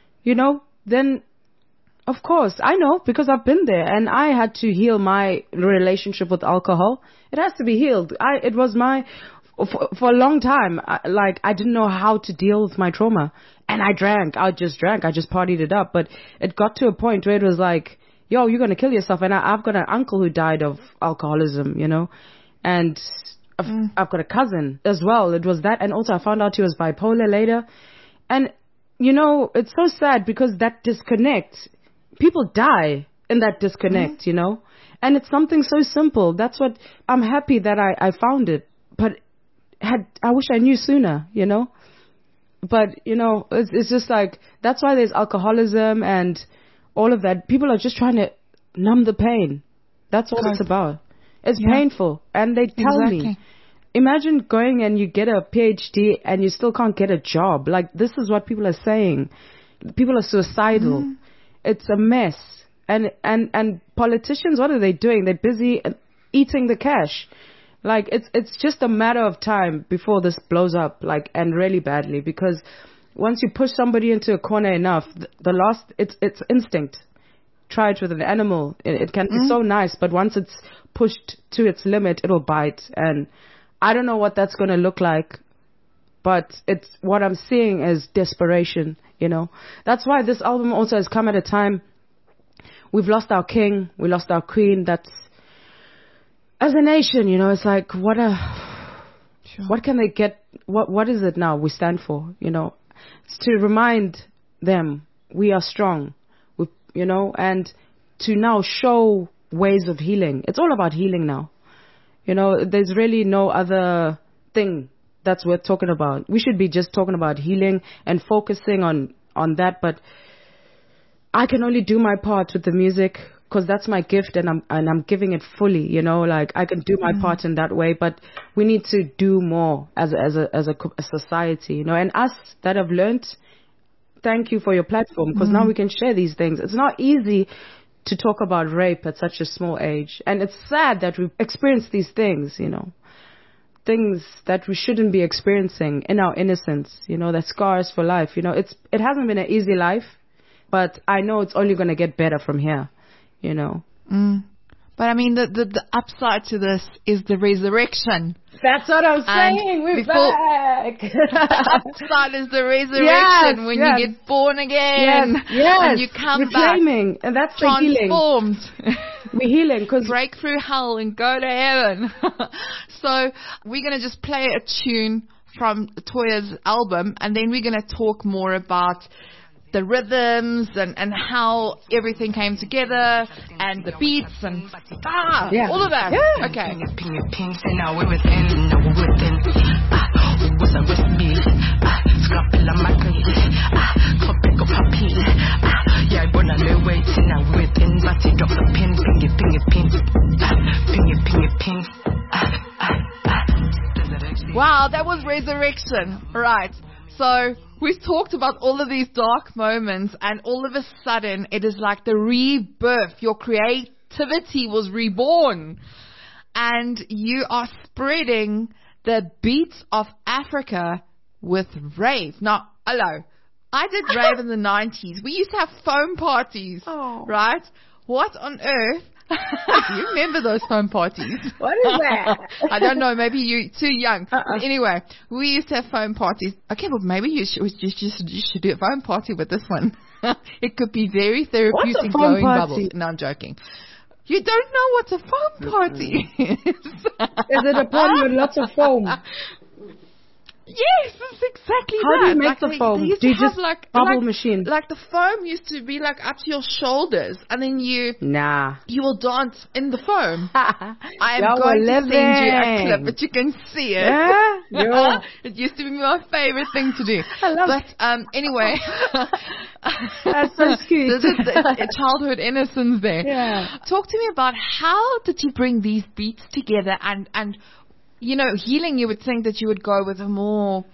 then, of course, I know, because I've been there, and I had to heal my relationship with alcohol. It has to be healed. It was for a long time, I didn't know how to deal with my trauma. And I drank. I just partied it up. But it got to a point where it was like, yo, you're going to kill yourself. And I've got an uncle who died of alcoholism, and I've got a cousin as well. It was that. And also I found out he was bipolar later. And, it's so sad, because that disconnect, people die in that disconnect, and it's something so simple. That's what I'm happy that I found it. But I wish I knew sooner, But, it's just like, that's why there's alcoholism and all of that. People are just trying to numb the pain. That's all it's about. It's painful. And they tell me, imagine going and you get a PhD and you still can't get a job. Like, this is what people are saying. People are suicidal. It's a mess. And politicians, what are they doing? They're busy eating the cash. Like, it's just a matter of time before this blows up, and really badly, because once you push somebody into a corner enough, it's instinct. Try it with an animal. It can be so nice, but once it's pushed to its limit, it'll bite. And I don't know what that's going to look like, but what I'm seeing is desperation, That's why this album also has come at a time. We've lost our king. We lost our queen. As a nation, it's like, what can they get? What is it now we stand for? It's to remind them we are strong, and to now show ways of healing. It's all about healing now. There's really no other thing that's worth talking about. We should be just talking about healing and focusing on that. But I can only do my part with the music because that's my gift, and I'm giving it fully. I can do my part in that way. But we need to do more as a society. And us that have learned. Thank you for your platform, because now we can share these things. It's not easy to talk about rape at such a small age. And it's sad that we've experienced these things, things that we shouldn't be experiencing in our innocence, that scar us for life. It hasn't been an easy life, but I know it's only going to get better from here, But I mean, the upside to this is the resurrection. That's what I'm saying. We're back. The upside is the resurrection when you get born again. Yes. And you come reclaiming, back. And that's the healing. Transformed. We're healing because break through hell and go to heaven. So we're going to just play a tune from Toya's album, and then we're going to talk more about the rhythms and how everything came together and the beats and all of that. Yeah. Okay. Wow, that was Resurrection. Right. So we've talked about all of these dark moments, and all of a sudden it is like the rebirth. Your creativity was reborn, and you are spreading the beats of Africa with rave. Now, hello, I did rave in the 90s. We used to have foam parties, right? What on earth? Do you remember those foam parties? What is that? I don't know. Maybe you're too young. Anyway, we used to have foam parties. Okay, well, maybe you should do a foam party with this one. It could be very therapeutic. What's a foam blowing party? Bubbles. No, I'm joking. You don't know what a foam party is. Is it a party with lots of foam? Yes, that's exactly How that. do you make the foam? They used Do you to have just bubble machine? Like the foam used to be like up to your shoulders, and then you will dance in the foam. I am going to send you a clip, but you can see it. Yeah? It used to be my favorite thing to do. I love it. Anyway. That's so cute. This is the childhood innocence there. Yeah. Talk to me about how did you bring these beats together and healing, you would think that you would go with a more,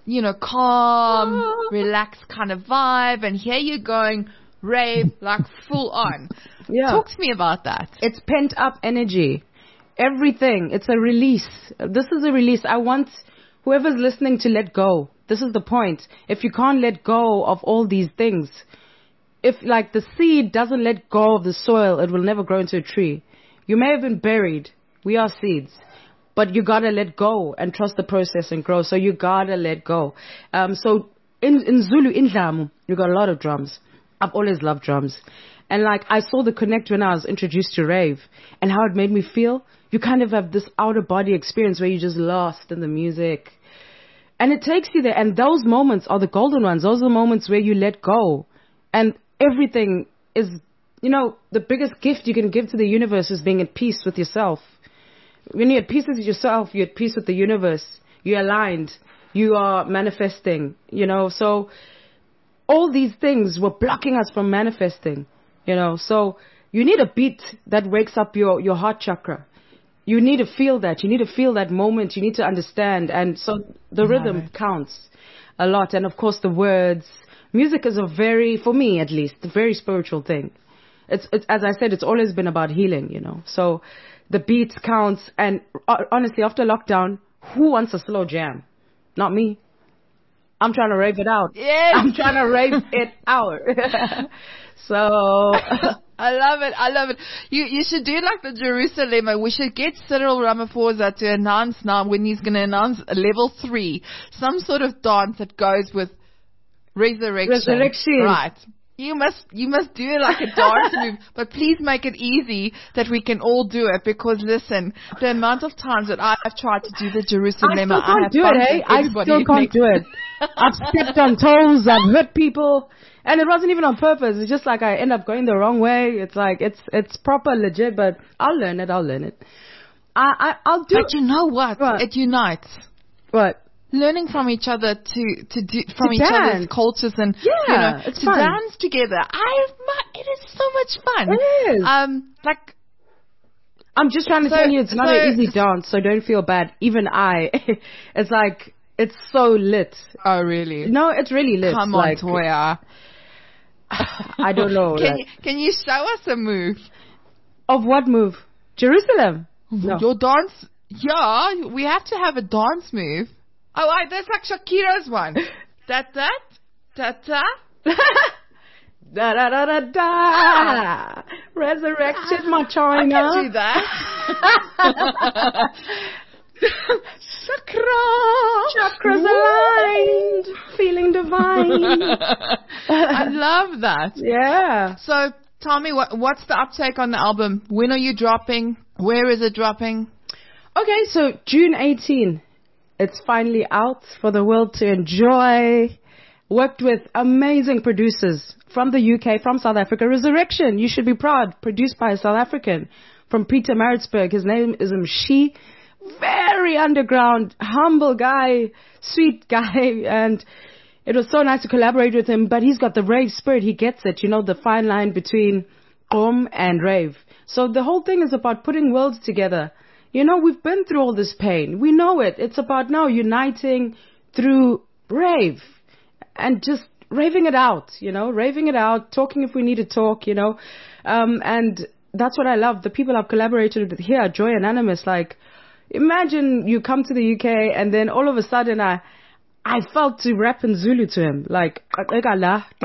calm, relaxed kind of vibe. And here you're going rave, like full on. Yeah. Talk to me about that. It's pent up energy. Everything. It's a release. This is a release. I want whoever's listening to let go. This is the point. If you can't let go of all these things, if like the seed doesn't let go of the soil, it will never grow into a tree. You may have been buried. We are seeds. But you gotta let go and trust the process and grow. So you gotta let go. So in Zulu, in Dlamu, you got a lot of drums. I've always loved drums. And like I saw the connect when I was introduced to rave and how it made me feel. You kind of have this outer body experience where you're just lost in the music. And it takes you there. And those moments are the golden ones. Those are the moments where you let go. And everything is, the biggest gift you can give to the universe is being at peace with yourself. When you're at peace with yourself, you're at peace with the universe. You're aligned. You are manifesting, So all these things were blocking us from manifesting, So you need a beat that wakes up your heart chakra. You need to feel that. You need to feel that moment. You need to understand. And so the rhythm counts a lot. And, of course, the words. Music is for me at least, a very spiritual thing. It's as I said, it's always been about healing, So the beats counts, and honestly, after lockdown, who wants a slow jam? Not me. I'm trying to rave it out. Yes. I'm trying to rave it out. So I love it. You should do like the Jerusalem. We should get Cyril Ramaphosa to announce now when he's going to announce level 3, some sort of dance that goes with resurrection. Resurrection. Right. You must do it like a dance move, but please make it easy that we can all do it, because listen, the amount of times that I've tried to do the Jerusalem, I still can't do it, hey? I still can't do it. I've stepped on toes, I've hurt people, and it wasn't even on purpose. It's just like I end up going the wrong way. It's like, it's proper legit, but I'll learn it. I'll do But you know what? It unites. What? Learning from each other to do from each other's cultures and it's to fun. dance together. It is so much fun. It is. Like I'm just trying to tell you, it's not an easy dance, so don't feel bad. Even it's like, it's so lit. Oh really? No, it's really lit. Come on, Toya. I don't know. Can you show us a move? Of what move? Jerusalem. No. Your dance. Yeah, we have to have a dance move. Oh, that's like Shakira's one. Da da da da. Da da da da da. Resurrected my China. I can do that. Chakras aligned, feeling divine. I love that. Yeah. So tell me, what's the uptake on the album? When are you dropping? Where is it dropping? Okay, so June 18. It's finally out for the world to enjoy. Worked with amazing producers from the UK, from South Africa. Resurrection, you should be proud. Produced by a South African from Peter Maritzburg. His name is Mshi. Very underground, humble guy, sweet guy. And it was so nice to collaborate with him. But he's got the rave spirit. He gets it. You know, the fine line between Qom and rave. So the whole thing is about putting worlds together. You know, we've been through all this pain. We know it. It's about now uniting through rave and just raving it out, talking if we need to talk, and that's what I love. The people I've collaborated with here, Joy Anonymous, like, imagine you come to the UK and then all of a sudden I felt to rap in Zulu to him, like, so they telling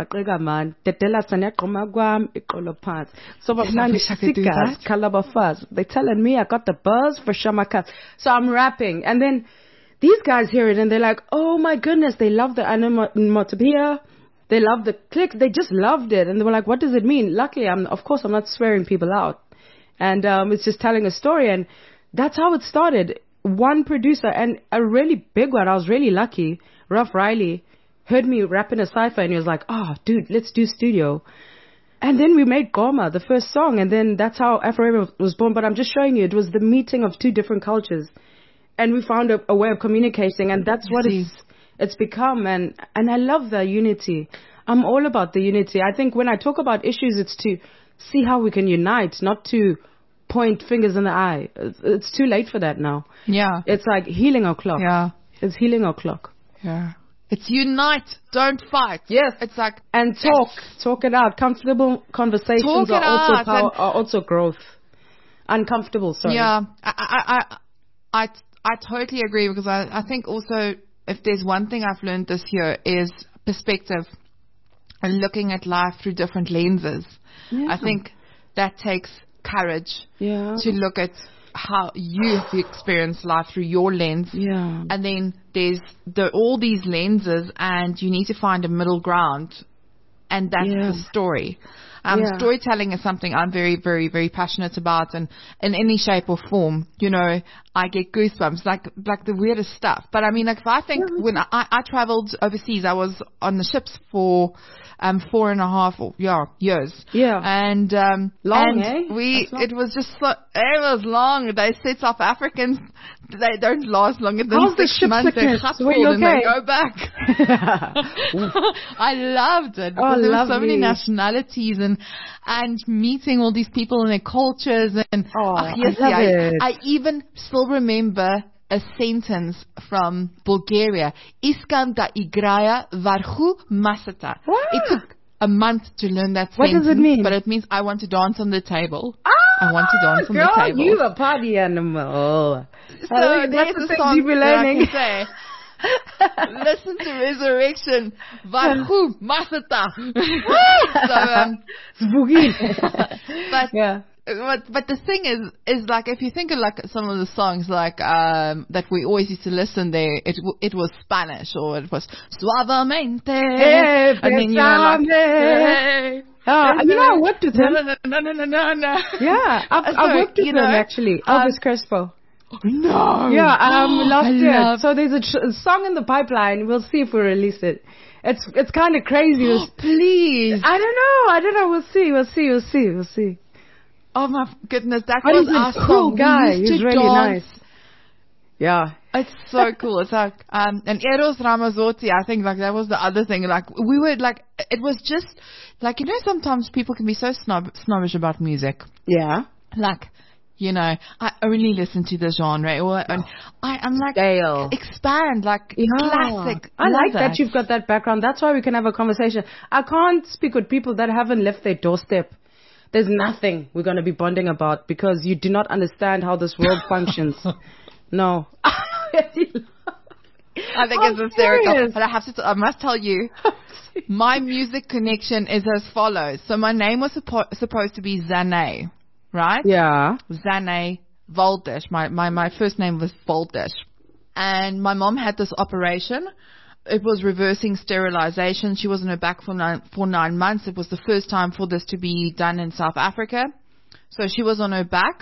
me I got the buzz for Shamakat. So I'm rapping, and then these guys hear it and they're like, oh my goodness, they love the onomatopoeia, they love the click, they just loved it, and they were like, what does it mean? Luckily, I'm not swearing people out, and it's just telling a story, and that's how it started. One producer, and a really big one, I was really lucky, Ruff Riley, heard me rap in a cypher and he was like, oh dude, let's do studio. And then we made Goma, the first song, and then that's how Afro was born. But I'm just showing you, it was the meeting of two different cultures, and we found a way of communicating, and that's what it's become. And I love the unity. I'm all about the unity. I think when I talk about issues, it's to see how we can unite, not to point fingers in the eye. It's too late for that now. Yeah. It's like healing o'clock. Yeah. It's healing o'clock. Yeah. It's unite, don't fight. Yes. It's like, and talk it out. Comfortable conversations are also growth. Uncomfortable, sorry. Yeah. I totally agree, because I think also, if there's one thing I've learned this year, is perspective and looking at life through different lenses. Yeah. I think that takes courage to look at how you experience life through your lens. Yeah. And then there's all these lenses, and you need to find a middle ground, and that's the story. Storytelling is something I'm very, very, very passionate about, and in any shape or form, I get goosebumps, like the weirdest stuff. But I mean, like, if I think when I traveled overseas, I was on the ships for 4.5 years. Yeah. And long, it was just it was long. They said South Africans, they don't last longer than 6 months. They're hustled and they go back. I loved it, because there were so many nationalities, and meeting all these people and their cultures, and I even still remember a sentence from Bulgaria. Iskam da igraya varhu masata. It took a month to learn that sentence. What does it mean? But it means I want to dance on the table. I want to dance on the table. You a party animal. So that's the song that I can say. Listen to Resurrection. Varhu masata. So, Spooky. But But the thing is like, if you think of like some of the songs like that we always used to listen there, it was Spanish, or it was Suavemente, and then you were like, hey. You know, I worked with him. No. Yeah, I worked with him actually. Elvis Crespo. No. Yeah, last year. So there's a song in the pipeline. We'll see if we release it. It's kind of crazy. Please. I don't know. We'll see. Oh my goodness, that but was he's our a cool song. guy. We used He's to really dance. nice. Yeah. It's so cool. It's like, and Eros Ramazzotti, I think like that was the other thing. Like we would like, it was just like, you know, sometimes people can be so snobbish about music. Yeah. Like, you know, I only listen to the genre, or I'm like, Dale. expand, like classic. I like that you've got that background. That's why we can have a conversation. I can't speak with people that haven't left their doorstep. There's nothing we're going to be bonding about because you do not understand how this world functions. No. I think it's hysterical. But I must tell you, my music connection is as follows. So my name was supposed to be Zane, right? Yeah. Zane Voldish. My first name was Voldish. And my mom had this operation. It was reversing sterilization. She was in her back for 9 months. It was the first time for this to be done in South Africa. So she was on her back.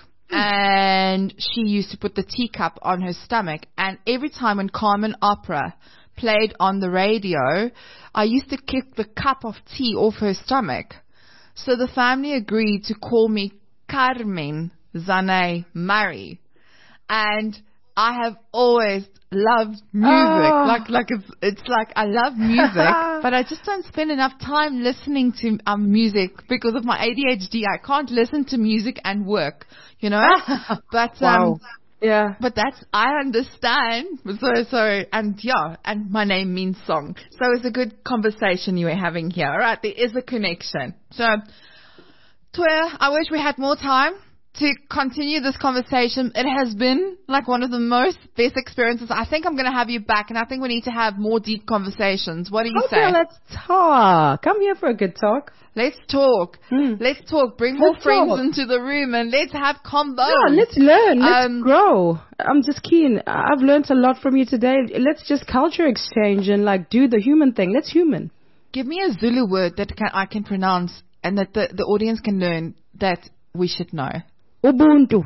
And she used to put the teacup on her stomach. And every time when Carmen Opera played on the radio, I used to kick the cup of tea off her stomach. So the family agreed to call me Carmen Zane Murray. And I have always loved music. Like it's like I love music, but I just don't spend enough time listening to music because of my ADHD. I can't listen to music and work, you know. But wow. Yeah. But I understand. So and my name means song. So it's a good conversation you were having here. All right, there is a connection. So, Toya, I wish we had more time to continue this conversation. It has been like one of the best experiences. I think I'm going to have you back, and I think we need to have more deep conversations. What do you say? Let's talk. Come here for a good talk. Let's talk. Let's talk. Bring more friends into the room, and let's have combos. Yeah, let's learn. Let's grow. I'm just keen. I've learned a lot from you today. Let's just culture exchange and like do the human thing. Let's human. Give me a Zulu word that I can pronounce and that the audience can learn that we should know. Ubuntu.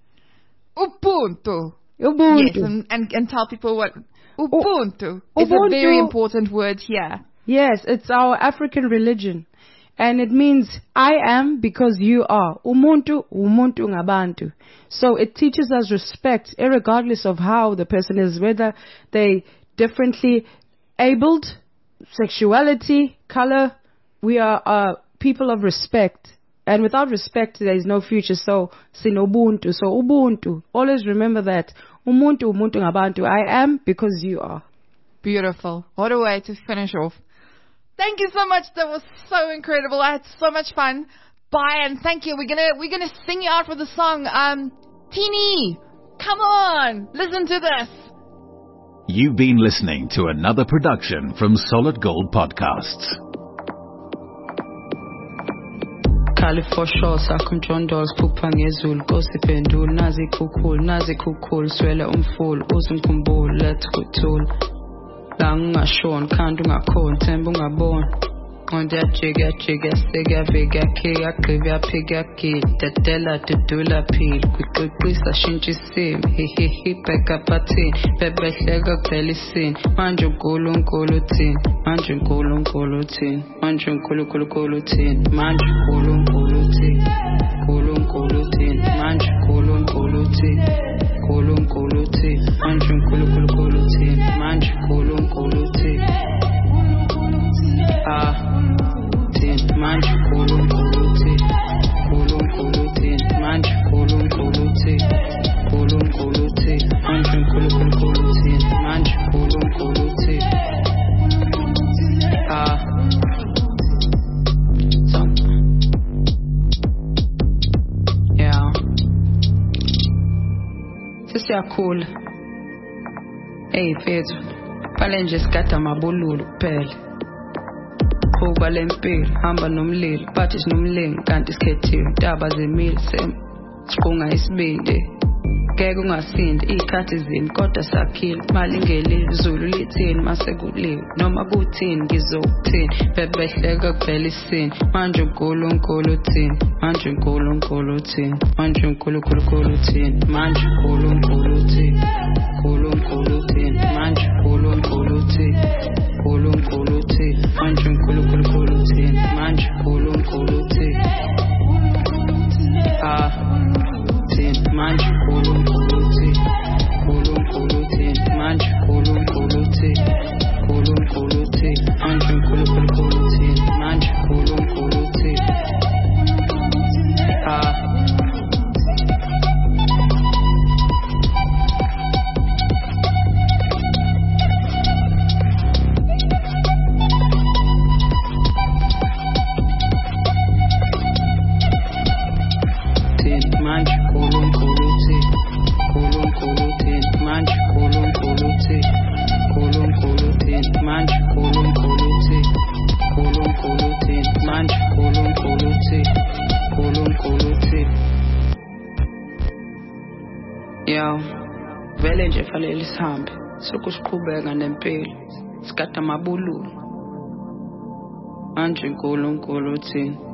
Yes, and tell people what Ubuntu is a very important word here. Yes, it's our African religion. And it means I am because you are. Umuntu ngabantu. So it teaches us respect, irregardless of how the person is, whether they differently abled, sexuality, color. We are people of respect. And without respect, there is no future. So, sinobuntu. So, ubuntu. Always remember that. Umuntu ngabantu. I am because you are. Beautiful. What a way to finish off. Thank you so much. That was so incredible. I had so much fun. Bye, and thank you. We're gonna sing you out with the song. Tini, come on, listen to this. You've been listening to another production from Solid Gold Podcasts. Khali for sure sakum John Dolls phupha ngezulu kosiphendula nazi kukhulu swele umfulu uzimkhumbula let's kuthula la ngashona khanda ungakhona themba ungabona ngoba yajika sekuyavika khaya phika dadela dudula phila kwiqisa shintsha isimo hihihi bheka pathini bebehleka kuphela isini manje uNkulunkulu uthini manje uNkulunkulu uthini manje uNkulunkulu uthini manje uNkulunkulu uthini uNkulunkulu uthini manje uNkulunkulu uthini uNkulunkulu uthini manje uNkulunkulu uthini manje uNkulunkulu uthini manje uNkulunkulu uthini uNkulunkulu uthini manje uNkulunkulu uthini uNkulunkulu uthini manje uNkulunkulu uthini manje uNkulunkulu uthini yeah sisiyakhula hey mfethu phale nje sigada mabululu kuphela qhuba lempilo hamba nomlilo bathi sinomlingi kanti sikhethile intaba zemile siqunga isibindi ngeke ungasindi ikhathi zini kodwa sakhile mali ngelile izulu lithini mase kuliwe noma kuthini ngizokuthini bebehleka kuphela isini manje uNkulunkulu uthini manje uNkulunkulu uthini manje uNkulunkulu uthini manje uNkulunkulu uthini uNkulunkulu uthini manje uNkulunkulu uthini uNkulunkulu uthini manje uNkulunkulu uthini manje uNkulunkulu uthini manje uNkulunkulu uthini uNkulunkulu uthini manje uNkulunkulu uthini uNkulunkulu uthini manje uNkulunkulu uthini manje uNkulunkulu uthini vele nje fanele sihambe sokusiqhubeka nempilo sigada amabululu manje uNkulunkulu uthini